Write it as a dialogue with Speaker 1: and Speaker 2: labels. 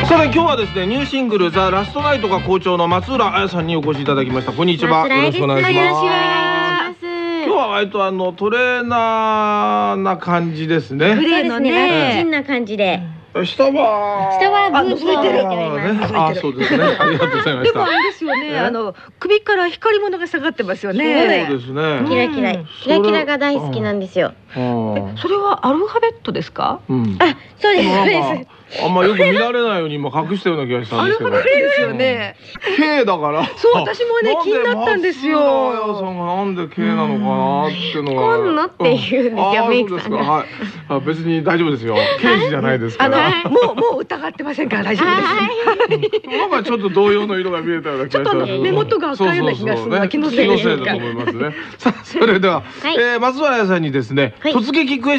Speaker 1: さて今日はですね、ニューシングルザ・ラストナイトが好調の松浦彩さんにお越しいただきました。こんにちは。よろしくお願いします。今日は割とトレーナーな感じですね。
Speaker 2: グレーのね、ラッチンな感じで。
Speaker 1: 下は
Speaker 2: ブーツを履いております。
Speaker 1: あ、そうですね。ありがとうございました。
Speaker 3: でもあれですよね。首から光り物が下がってますよね。
Speaker 1: そうですね。
Speaker 2: キラキラ、キラキラが大好きなんですよ。
Speaker 3: それはアルファベットですか？
Speaker 2: あ、そうですそうです。
Speaker 1: あんまよく見られないように今隠したような気がしたんですけど。
Speaker 3: アルファベットですよね。
Speaker 1: K だから。
Speaker 3: そう、私もね気になったんですよ。
Speaker 1: 松浦彩さんがなんで K なのかなっていうのが。
Speaker 2: こんのって言うんですよ、メイクさんが。
Speaker 1: はい。別に大丈夫ですよ。刑事じゃないですから。
Speaker 3: もう疑ってませんから大丈夫です。
Speaker 1: なんかちょっと同様の色が見えたような気がします。
Speaker 3: 目元が赤いような気がするのは気のせい
Speaker 1: だと思いますね。さあそれでは松原彩さんにですね、突撃クエスチョン